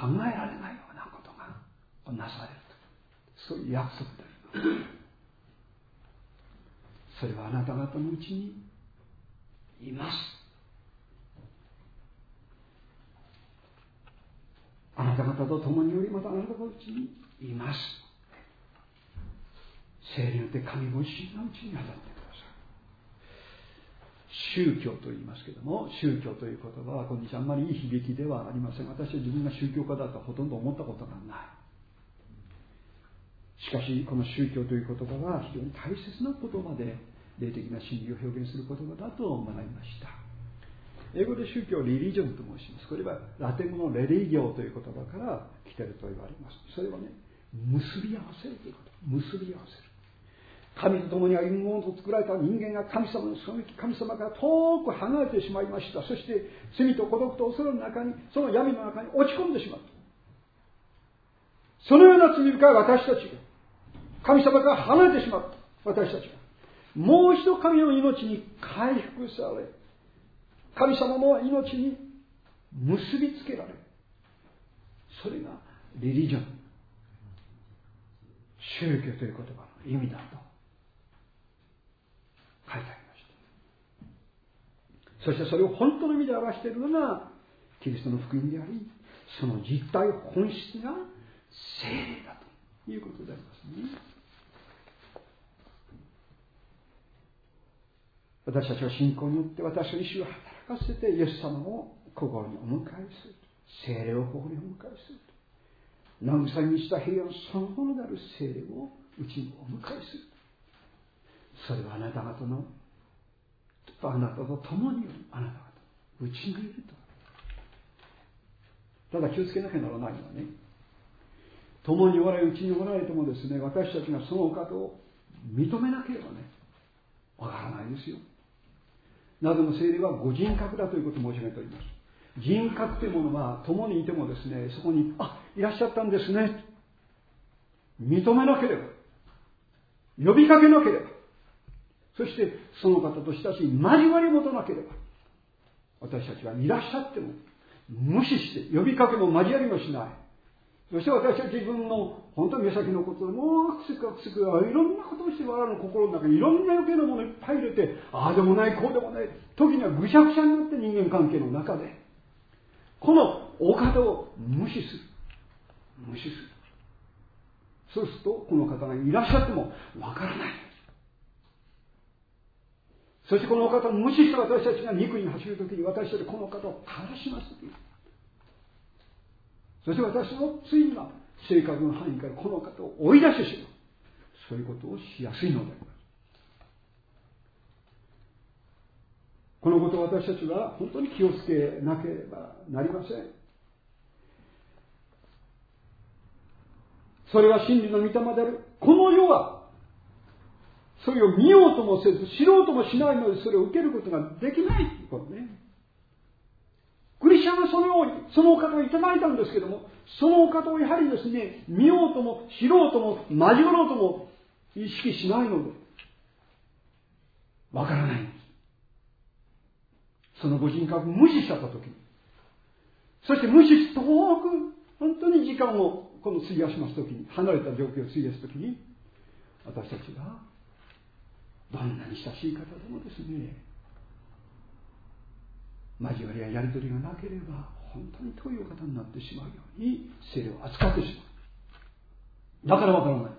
えられないようなことがなされると、そういう約束であります。それはあなた方のうちにいます。あなた方と共におり、またあなた方のうちにいます。聖霊によって神ご自身のうちに当たってください。宗教と言いますけども、宗教という言葉は今日あんまりいい響きではありません。私は自分が宗教家だとはほとんど思ったことがない。しかしこの宗教という言葉は非常に大切な言葉で、霊的な真理を表現する言葉だと学びました。英語で宗教をリリジョンと申します。これはラテン語のレリギオという言葉から来ていると言われます。それはね、結び合わせるということ。結び合わせる。神と共に歩むものと作られた人間が神様のその神様から遠く離れてしまいました。そして罪と孤独と恐れの中に、その闇の中に落ち込んでしまった。そのような罪深い私たちが、神様から離れてしまった私たちが、もう一度神の命に回復され、神様の命に結びつけられる。それがリリジョン、宗教という言葉の意味だと書いてありました。そしてそれを本当の意味で表しているのがキリストの福音であり、その実体本質が聖霊だということでありますね。私たちは信仰によって私の意志を働かせてイエス様を心にお迎えすると、聖霊を心にお迎えすると、慰めに満ちた平安そのものである聖霊をうちにお迎えする。それはあなた方のあなたと共にあなた方うちにいると。ただ気をつけなきゃならないのはね、共におられうちにおられてもですね、私たちがそのお方を認めなければね、わからないですよ。なぜも聖霊はご人格だということを申し上げております。人格というものは共にいてもですね、そこにいらっしゃったんですね、認めなければ、呼びかけなければ、そしてその方と親しい交わりを持たなければ、私たちはいらっしゃっても無視して呼びかけも交わりもしない。そして私は自分の本当に目先のことでもうくすくいろんなことをして我々の心の中にいろんな余計なものをいっぱい入れて、ああでもないこうでもない、時にはぐしゃぐしゃになって人間関係の中でこのお方を無視する。そうするとこの方がいらっしゃってもわからない。そしてこのお方を無視した私たちが肉に走るときに、私たちはこの方を正しますとき、そして私のついには性格の範囲からこの方を追い出してしまう。そういうことをしやすいのであります。このことを私たちは本当に気をつけなければなりません。それは真理の御霊である。この世はそれを見ようともせず、知ろうともしないので、それを受けることができないということね。クリスチャンはそのように、そのお方をいただいたんですけども、そのお方をやはりですね、見ようとも、知ろうとも、交わろうとも意識しないので、わからないんです。そのご人格を無視しちゃったときに、そして無視して遠く、本当に時間をこの費やしますときに、離れた状況を費やすときに、私たちが、どんなに親しい方でもですね、交わりややり取りがなければ本当に遠いお方になってしまうように聖霊を扱ってしまう。だからわからない。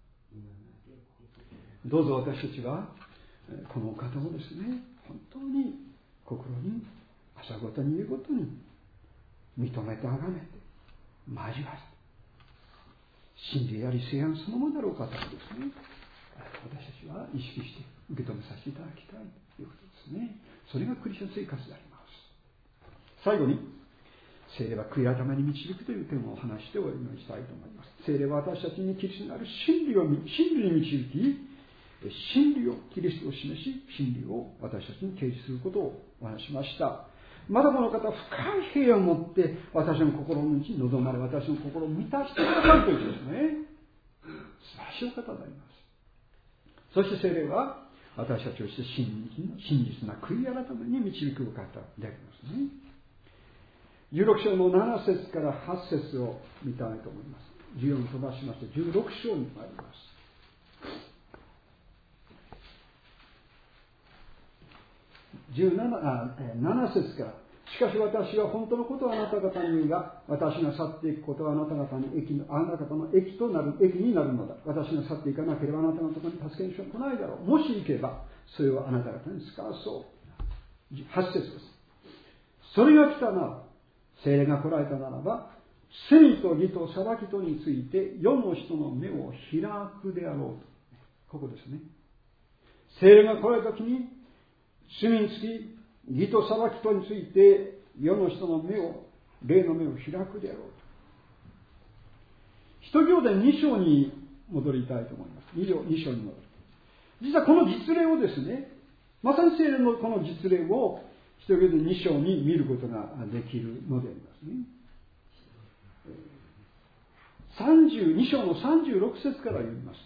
どうぞ私たちはこのお方をですね、本当に心に朝ごとに言うごとに認めてあがめて交わり、真理やり聖安そのものであるお方をですね、私たちは意識して受け止めさせていただきたいということですね。それがクリスチャン生活であります。最後に、聖霊は悔い改めに導くという点を話して終わりにしたいと思います。聖霊は私たちにキリストにある真理に導き、真理をキリストを示し、真理を私たちに掲示することをお話しました。まだこの方は深い平安を持って私の心の内に臨まれ、私の心を満たしてくださるということですね。素晴らしいお方であります。そして聖霊は私たちをして真実な悔い改めに導くお方でありますね。 16章の7節から8節を見たいと思います。14飛ばしまして16章に参ります。7節から、しかし私は本当のことをあなた方に言うが、私が去っていくことはあなた方の益になるのだ。私が去っていかなければあなたのところに助けにしよう来ないだろう。もし行けばそれをあなた方に使わそう。8節です。それが来たなら、聖霊が来られたならば、罪と義と裁きとについて世の人の目を開くであろうと。ここですね。聖霊が来られた時に、罪につき義と裁きとについて世の人の目を、霊の目を開くであろうと。使徒行伝2章に戻りたいと思います。2章に戻る。実はこの実例をですね、まさに聖霊のこの実例を使徒行伝2章に見ることができるのでありますね。2章の36節から読みます。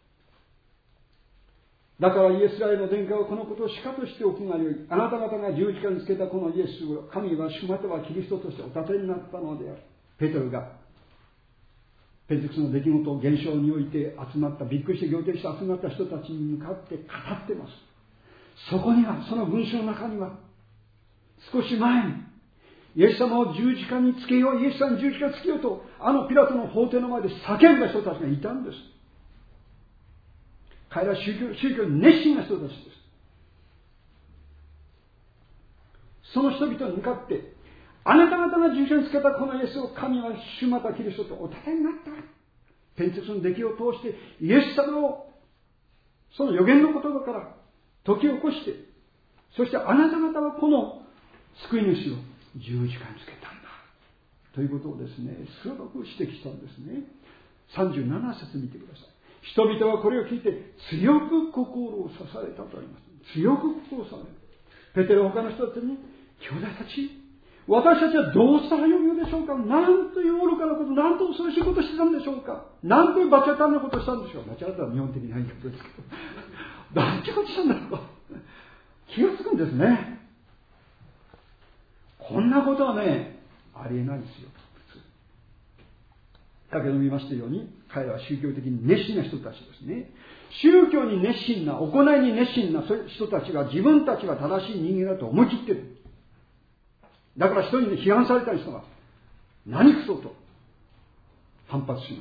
だからイエスらへの伝家はこのことをしかとしておくがよい。あなた方が十字架につけたこのイエスを神は主またはキリストとしてお立てになったのである。ペテロがペンテコステの出来事を現象において集まった、びっくりして仰天して集まった人たちに向かって語ってます。そこには、その文章の中には少し前にイエス様を十字架につけよう、イエス様に十字架につけようとピラトの法廷の前で叫んだ人たちがいたんです。彼らは宗教に熱心な人たちです。その人々に向かって、あなた方が十字架につけたこのイエスを神は主またキリストとお立てになった。ペンテコステの出来を通してイエス様をその予言の言葉から解き起こして、そしてあなた方はこの救い主を十字架につけたんだということをですね、鋭く指摘したんですね。37節見てください。人々はこれを聞いて強く心を刺されたとあります。強く心を刺される。ペテロ他の人たちに、兄弟たち、私たちはどうしたらよいのでしょうか。なんという愚かなこと、なんと恐ろしいことをしてたんでしょうか。なんというバチャタンなことをしたんでしょうか。バチャタンは日本的な言い方ですけど、なんてことしたんだろう。気がつくんですね。こんなことはね、ありえないですよ。普通。先ほど見ましたように、彼らは宗教的に熱心な人たちですね。宗教に熱心な、行いに熱心な人たちが自分たちが正しい人間だと思い切ってる。だから一人に批判された人が、何くそと反発します。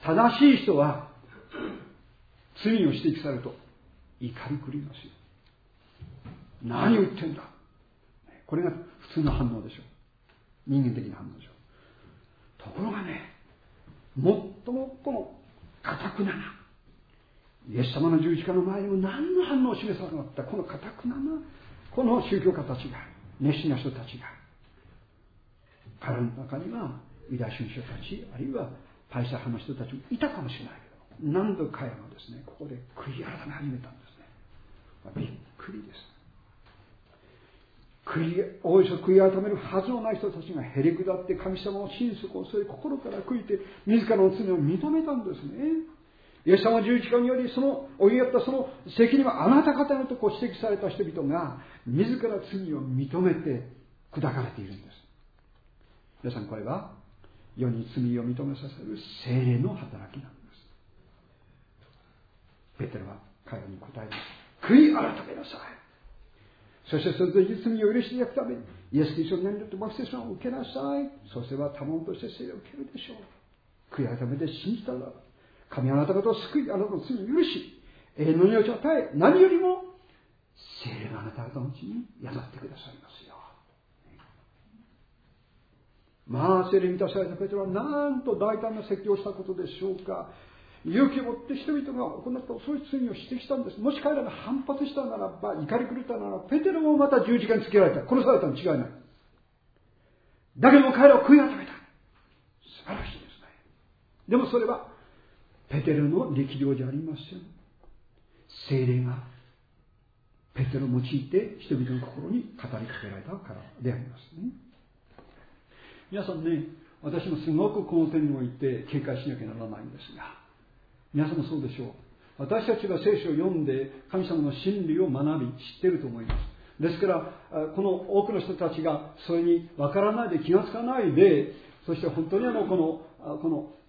正しい人は、罪を指摘されると怒り狂いますよ。何を言ってんだ。これが普通の反応でしょう。人間的な反応でしょう。ところがね、最もこの堅くなな、イエス様の十字架の前にも何の反応を示さなかったこの堅くなな、この宗教家たちが、熱心な人たちが、彼らの中にはユダヤ宗教たち、あるいはパリサイ派の人たちもいたかもしれないけど、何度彼らもですね、ここで悔い改め始めたんですね。びっくりです。おおよそ悔い改めるはずのない人たちがへりくだって神様を心底をそれ心から悔いて自らの罪を認めたんですね。イエス様の十字架によりその追いやったその責任はあなた方のとこ指摘された人々が自ら罪を認めて砕かれているんです。皆さん、これは世に罪を認めさせる聖霊の働きなんです。ペテロは彼らに答えます。悔い改めなさい。そしてそれで罪を許していただくためにイエス・キリストの名によってバプテスマを受けなさい。そうすれば賜物として聖霊を受けるでしょう。悔い改めて信じたら神はあなた方を救い、あなたの罪を許し、永遠の命を与え、何よりも聖霊があなた方のうちに宿ってくださいますよ。まあ、聖霊に満たされたペテロはなんと大胆な説教をしたことでしょうか。勇気を持って人々が行ったそういう罪を指摘したんです。もし彼らが反発したならば、怒り狂ったならば、ペテロもまた十字架につけられた、殺されたに違いない。だけども彼らは悔い改めた。素晴らしいですね。でもそれはペテロの力量じゃありません。聖霊がペテロを用いて人々の心に語りかけられたからでありますね。皆さんね、私もすごくこの点において警戒しなきゃならないんですが、皆さんもそうでしょう。私たちが聖書を読んで神様の真理を学び知っていると思います。 ですから、この多くの人たちがそれに分からないで気がつかないで、そして本当にこの